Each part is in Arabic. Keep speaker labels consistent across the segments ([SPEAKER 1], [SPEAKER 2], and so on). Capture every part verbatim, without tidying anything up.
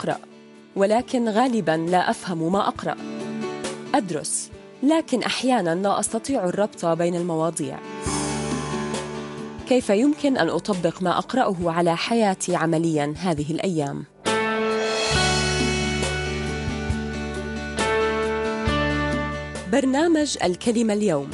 [SPEAKER 1] أقرأ، ولكن غالباً لا أفهم ما أقرأ. أدرس، لكن أحياناً لا أستطيع الربط بين المواضيع. كيف يمكن أن أطبق ما أقرأه على حياتي عملياً هذه الأيام؟ برنامج الكلمة اليوم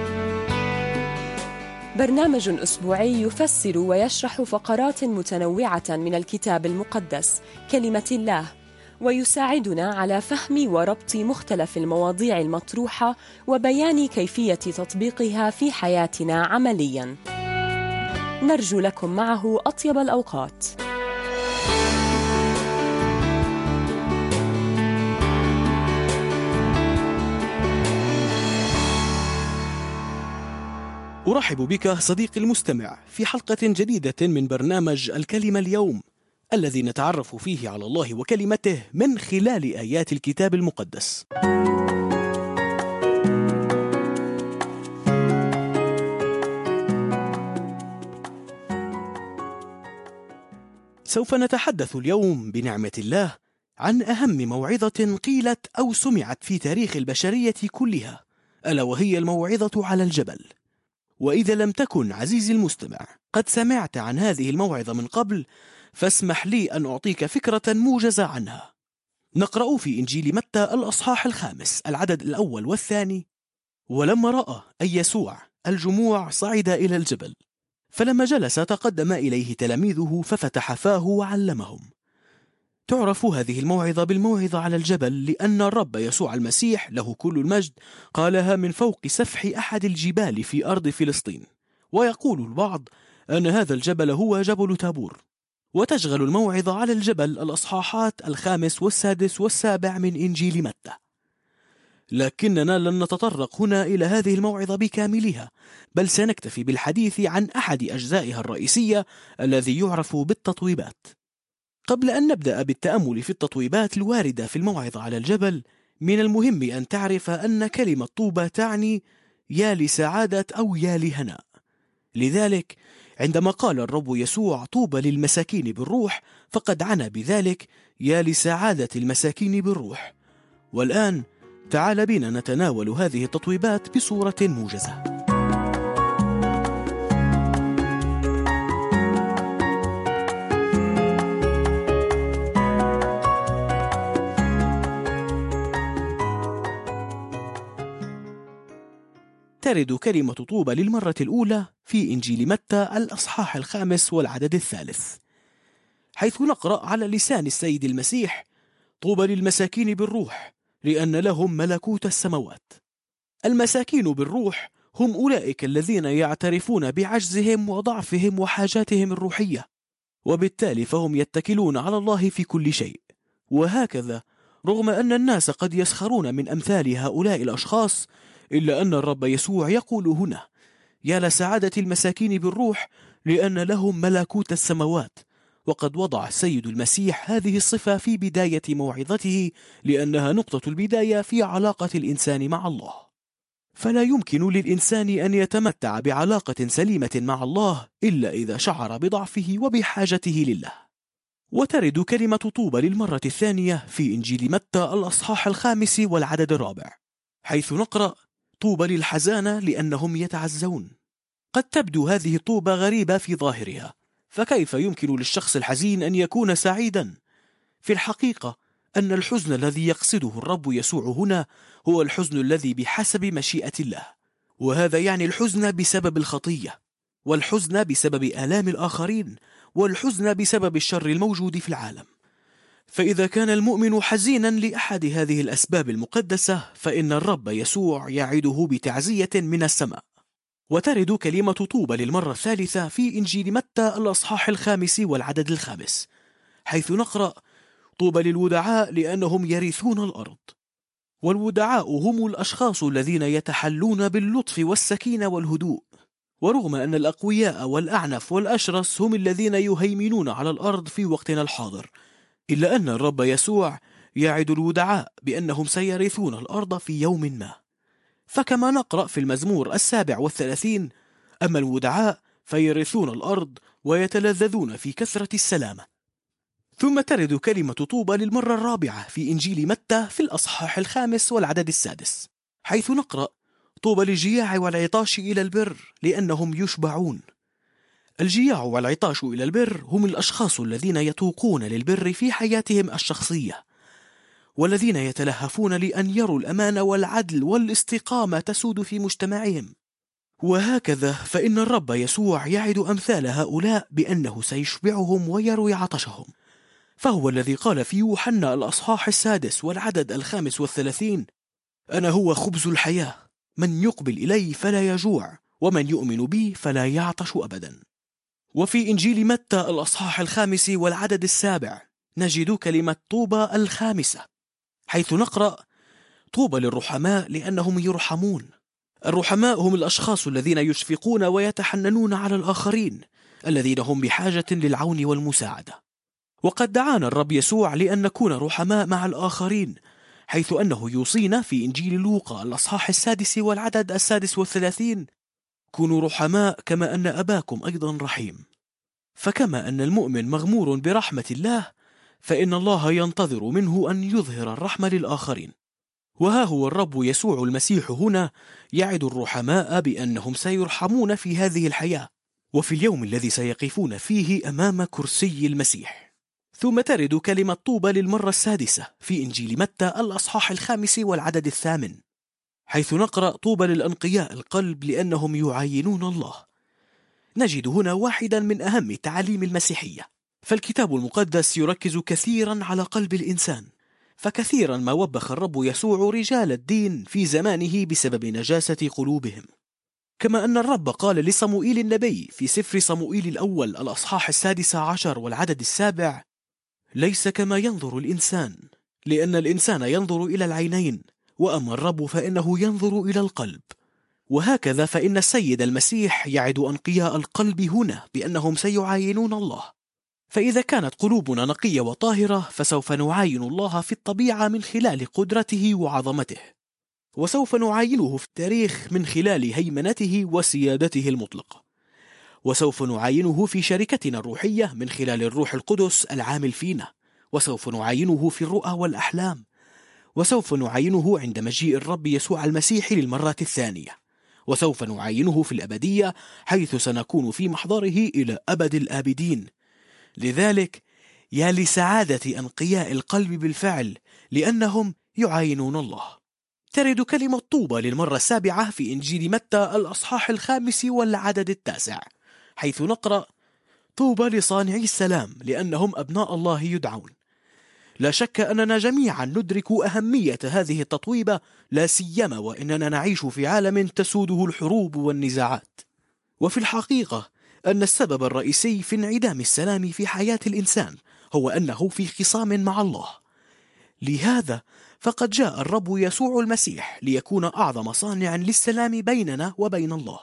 [SPEAKER 1] برنامج أسبوعي يفسر ويشرح فقرات متنوعة من الكتاب المقدس كلمة الله، ويساعدنا على فهم وربط مختلف المواضيع المطروحة وبيان كيفية تطبيقها في حياتنا عملياً. نرجو لكم معه أطيب الأوقات.
[SPEAKER 2] أرحب بك صديقي المستمع في حلقة جديدة من برنامج الكلمة اليوم، الذي نتعرف فيه على الله وكلمته من خلال آيات الكتاب المقدس. سوف نتحدث اليوم بنعمة الله عن أهم موعظة قيلت أو سمعت في تاريخ البشرية كلها، ألا وهي الموعظة على الجبل. وإذا لم تكن عزيزي المستمع قد سمعت عن هذه الموعظة من قبل، فاسمح لي أن أعطيك فكرة موجزة عنها. نقرأ في إنجيل متى الأصحاح الخامس العدد الأول والثاني: ولما رأى أي يسوع الجموع صعد إلى الجبل، فلما جلس تقدم إليه تلاميذه ففتح فاه وعلمهم. تعرف هذه الموعظة بالموعظة على الجبل لأن الرب يسوع المسيح له كل المجد قالها من فوق سفح أحد الجبال في أرض فلسطين. ويقول البعض أن هذا الجبل هو جبل تابور. وتشغل الموعظة على الجبل الأصحاحات الخامس والسادس والسابع من إنجيل متى. لكننا لن نتطرق هنا إلى هذه الموعظة بكاملها، بل سنكتفي بالحديث عن أحد أجزائها الرئيسية الذي يعرف بالتطويبات. قبل أن نبدأ بالتأمل في التطويبات الواردة في الموعظة على الجبل، من المهم أن تعرف أن كلمة طوبى تعني يا لسعادة أو يا لهناء. لذلك عندما قال الرب يسوع طوبى للمساكين بالروح، فقد عنى بذلك يا لسعادة المساكين بالروح. والآن تعال بنا نتناول هذه التطويبات بصورة موجزة. ترد كلمة طوبى للمرة الأولى في إنجيل متى الأصحاح الخامس والعدد الثالث، حيث نقرأ على لسان السيد المسيح: طوبى للمساكين بالروح لأن لهم ملكوت السماوات. المساكين بالروح هم أولئك الذين يعترفون بعجزهم وضعفهم وحاجاتهم الروحية، وبالتالي فهم يتكلون على الله في كل شيء. وهكذا رغم أن الناس قد يسخرون من أمثال هؤلاء الأشخاص، إلا أن الرب يسوع يقول هنا: يا لسعادة المساكين بالروح لأن لهم ملكوت السماوات. وقد وضع السيد المسيح هذه الصفة في بداية موعظته لأنها نقطة البداية في علاقة الإنسان مع الله. فلا يمكن للإنسان أن يتمتع بعلاقة سليمة مع الله إلا إذا شعر بضعفه وبحاجته لله. وترد كلمة طوبى للمرة الثانية في إنجيل متى الأصحاح الخامس والعدد الرابع، حيث نقرأ: طوبى للحزانة لأنهم يتعزون. قد تبدو هذه الطوبى غريبة في ظاهرها، فكيف يمكن للشخص الحزين أن يكون سعيدا؟ في الحقيقة أن الحزن الذي يقصده الرب يسوع هنا هو الحزن الذي بحسب مشيئة الله، وهذا يعني الحزن بسبب الخطية، والحزن بسبب آلام الآخرين، والحزن بسبب الشر الموجود في العالم. فإذا كان المؤمن حزينا لأحد هذه الأسباب المقدسة، فإن الرب يسوع يعده بتعزية من السماء. وترد كلمة طوبى للمرة الثالثة في إنجيل متى الأصحاح الخامس والعدد الخامس، حيث نقرأ: طوبى للودعاء لأنهم يرثون الأرض. والودعاء هم الأشخاص الذين يتحلون باللطف والسكينة والهدوء. ورغم أن الأقوياء والأعنف والأشرس هم الذين يهيمنون على الأرض في وقتنا الحاضر، إلا أن الرب يسوع يعد الودعاء بأنهم سيرثون الأرض في يوم ما. فكما نقرأ في المزمور السابع والثلاثين: أما الودعاء فيرثون الأرض ويتلذذون في كثرة السلامة. ثم ترد كلمة طوبى للمرة الرابعة في إنجيل متى في الأصحاح الخامس والعدد السادس، حيث نقرأ: طوبى للجياع والعطاش إلى البر لأنهم يشبعون. الجياع والعطاش إلى البر هم الأشخاص الذين يتوقون للبر في حياتهم الشخصية، والذين يتلهفون لأن يروا الأمان والعدل والاستقامة تسود في مجتمعهم. وهكذا فإن الرب يسوع يعد أمثال هؤلاء بأنه سيشبعهم ويروي عطشهم، فهو الذي قال في يوحنا الأصحاح السادس والعدد الخامس والثلاثين: أنا هو خبز الحياة، من يقبل إلي فلا يجوع، ومن يؤمن بي فلا يعطش أبدا. وفي إنجيل متى الأصحاح الخامس والعدد السابع نجد كلمة طوبى الخامسة، حيث نقرأ: طوبى للرحماء لأنهم يرحمون. الرحماء هم الأشخاص الذين يشفقون ويتحننون على الآخرين، الذين هم بحاجة للعون والمساعدة. وقد دعانا الرب يسوع لأن نكون رحماء مع الآخرين، حيث أنه يوصينا في إنجيل لوقا الأصحاح السادس والعدد السادس والثلاثين: كونوا رحماء كما أن أباكم أيضا رحيم. فكما أن المؤمن مغمور برحمة الله، فإن الله ينتظر منه أن يظهر الرحمة للآخرين. وها هو الرب يسوع المسيح هنا يعد الرحماء بأنهم سيرحمون في هذه الحياة وفي اليوم الذي سيقفون فيه أمام كرسي المسيح. ثم ترد كلمة طوبى للمرة السادسة في إنجيل متى الأصحاح الخامس والعدد الثامن، حيث نقرأ: طوبى للأنقياء القلب لأنهم يعاينون الله. نجد هنا واحدا من أهم تعاليم المسيحية، فالكتاب المقدس يركز كثيرا على قلب الإنسان، فكثيرا ما وبخ الرب يسوع رجال الدين في زمانه بسبب نجاسة قلوبهم. كما أن الرب قال لصموئيل النبي في سفر صموئيل الأول الأصحاح السادس عشر والعدد السابع: ليس كما ينظر الإنسان، لأن الإنسان ينظر إلى العينين، وأما الرب فإنه ينظر إلى القلب. وهكذا فإن السيد المسيح يعد أنقياء القلب هنا بأنهم سيعاينون الله. فإذا كانت قلوبنا نقية وطاهرة فسوف نعاين الله في الطبيعة من خلال قدرته وعظمته، وسوف نعاينه في التاريخ من خلال هيمنته وسيادته المطلقة، وسوف نعاينه في شركتنا الروحية من خلال الروح القدس العامل فينا، وسوف نعاينه في الرؤى والأحلام، وسوف نعاينه عند مجيء الرب يسوع المسيح للمرة الثانية، وسوف نعاينه في الأبدية حيث سنكون في محضره إلى أبد الآبدين. لذلك يا لسعادة أنقياء القلب بالفعل لأنهم يعاينون الله. ترد كلمة طوبى للمرة السابعة في إنجيل متى الأصحاح الخامس والعدد التاسع، حيث نقرأ: طوبى لصانعي السلام لأنهم أبناء الله يدعون. لا شك أننا جميعا ندرك أهمية هذه التطويبة، لا سيما وإننا نعيش في عالم تسوده الحروب والنزاعات. وفي الحقيقة أن السبب الرئيسي في انعدام السلام في حياة الإنسان هو أنه في خصام مع الله. لهذا فقد جاء الرب يسوع المسيح ليكون أعظم صانع للسلام بيننا وبين الله.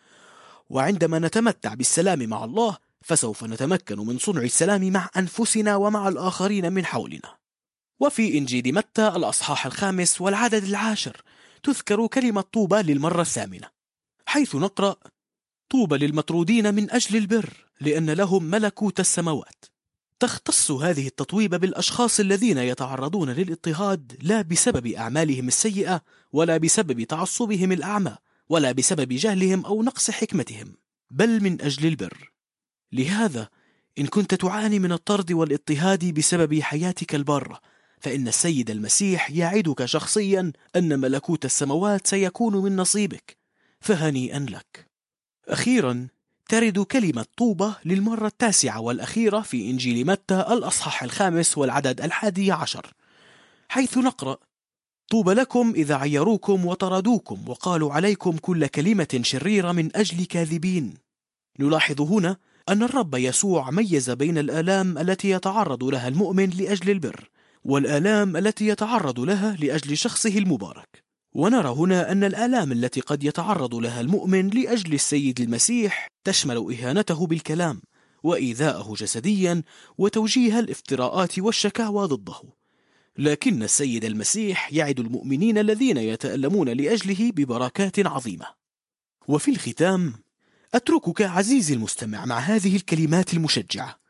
[SPEAKER 2] وعندما نتمتع بالسلام مع الله فسوف نتمكن من صنع السلام مع أنفسنا ومع الآخرين من حولنا. وفي إنجيل متى الأصحاح الخامس والعدد العاشر تذكر كلمة طوبى للمرة الثامنة، حيث نقرأ: طوبى للمطرودين من أجل البر لأن لهم ملكوت السماوات. تختص هذه التطويبة بالأشخاص الذين يتعرضون للاضطهاد لا بسبب أعمالهم السيئة، ولا بسبب تعصبهم الأعمى، ولا بسبب جهلهم أو نقص حكمتهم، بل من أجل البر. لهذا إن كنت تعاني من الطرد والاضطهاد بسبب حياتك البارة، فإن السيد المسيح يعدك شخصيا أن ملكوت السماوات سيكون من نصيبك، فهنيئا لك. أخيرا ترد كلمة طوبى للمرة التاسعة والأخيرة في إنجيل متى الأصحاح الخامس والعدد الحادي عشر، حيث نقرأ: طوبى لكم إذا عيروكم وطردوكم وقالوا عليكم كل كلمة شريرة من أجل كاذبين. نلاحظ هنا أن الرب يسوع ميز بين الآلام التي يتعرض لها المؤمن لأجل البر والآلام التي يتعرض لها لأجل شخصه المبارك. ونرى هنا أن الآلام التي قد يتعرض لها المؤمن لأجل السيد المسيح تشمل إهانته بالكلام وإيذاءه جسديا وتوجيه الافتراءات والشكاوى ضده. لكن السيد المسيح يعد المؤمنين الذين يتألمون لأجله ببركات عظيمة. وفي الختام أتركك عزيزي المستمع مع هذه الكلمات المشجعة: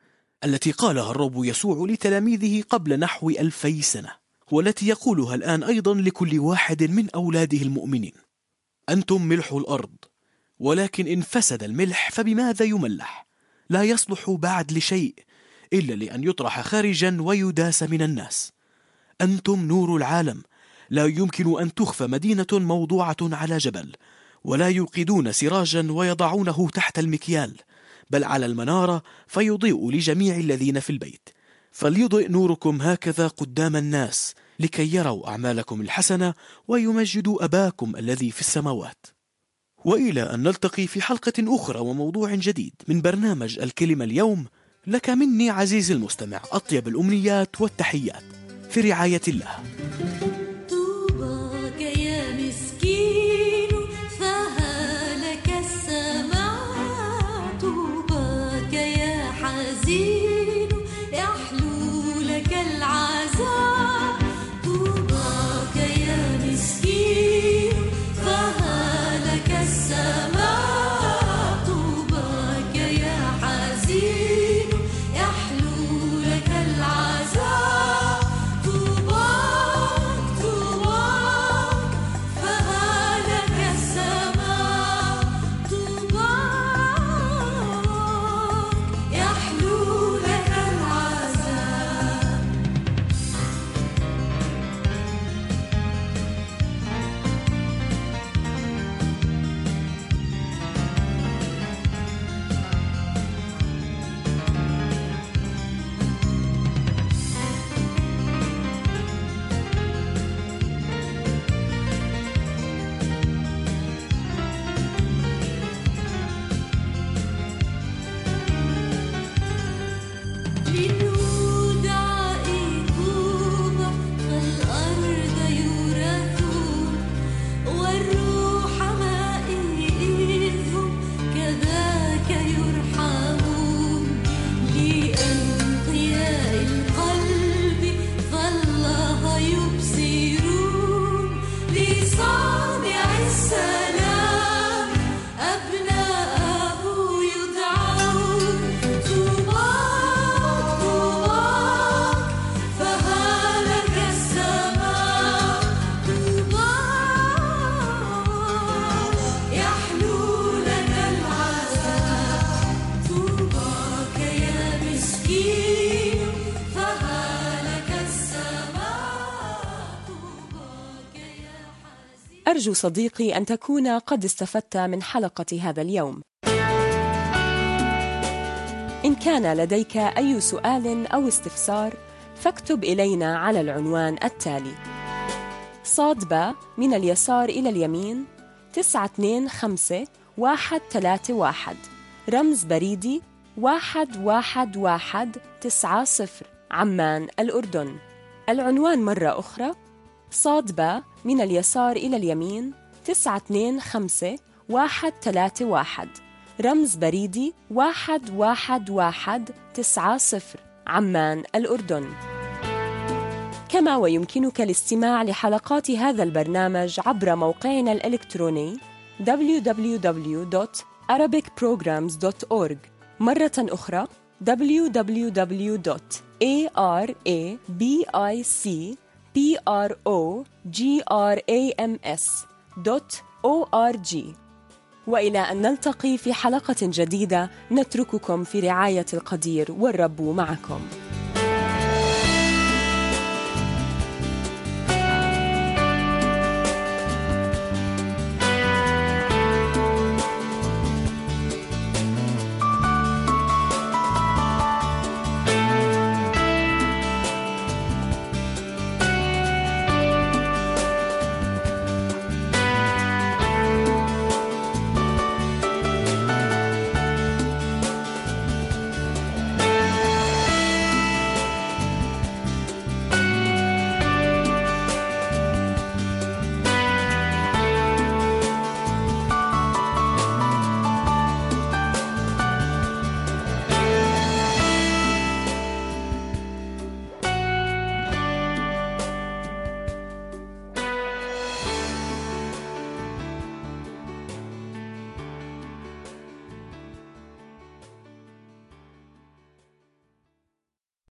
[SPEAKER 2] التي قالها الرب يسوع لتلاميذه قبل نحو ألفي سنة، والتي يقولها الآن أيضا لكل واحد من أولاده المؤمنين: أنتم ملح الأرض، ولكن إن فسد الملح فبماذا يملح؟ لا يصلح بعد لشيء إلا لأن يطرح خارجا ويداس من الناس. أنتم نور العالم، لا يمكن أن تخفى مدينة موضوعة على جبل، ولا يوقدون سراجا ويضعونه تحت المكيال، بل على المنارة فيضيء لجميع الذين في البيت. فليضئ نوركم هكذا قدام الناس، لكي يروا أعمالكم الحسنة ويمجدوا أباكم الذي في السماوات. وإلى أن نلتقي في حلقة أخرى وموضوع جديد من برنامج الكلمة اليوم، لك مني عزيزي المستمع أطيب الأمنيات والتحيات، في رعاية الله.
[SPEAKER 3] طوباك يا مسكين فها لك السماء، طوباك يا حزين يحلو لك العزاء، طوباك يا مسكين فها لك السماء، طوباك يا حزين يحلو لك العزاء، طوباك طوباك فها لك السماء، طوباك يحلو لك العزاء. لنودع طوبى فالأرض يورثون، والروح مائهم كذاك يرحمون، لأنقياء القلب فالله يبصرون، لصانع السلام أبناءه يدعون، طوباك طوباك فها لك السماء، طوباك يحلو لك العزاء، طوباك يا مسكين فها لك السماء، طوباك يا حزين.
[SPEAKER 1] أرجو صديقي أن تكون قد استفدت من حلقة هذا اليوم. إن كان لديك أي سؤال أو استفسار فاكتب إلينا على العنوان التالي: صاد باء من اليسار إلى اليمين تسعة اثنين خمسة واحد ثلاثة واحد، رمز بريدي واحد واحد واحد تسعة صفر، عمان الأردن. العنوان مرة أخرى: صاد باء من اليسار إلى اليمين تسعة اثنين خمسة واحد ثلاثة واحد، رمز بريدي واحد واحد واحد تسعة صفر، عمان الأردن. كما ويمكنك الاستماع لحلقات هذا البرنامج عبر موقعنا الإلكتروني دبليو دبليو دبليو دوت arabic programs دوت أورج، مرة أخرى دبليو دبليو دبليو دوت arabic programs دوت أورج. وإلى أن نلتقي في حلقة جديدة، نترككم في رعاية القدير، والرب معكم.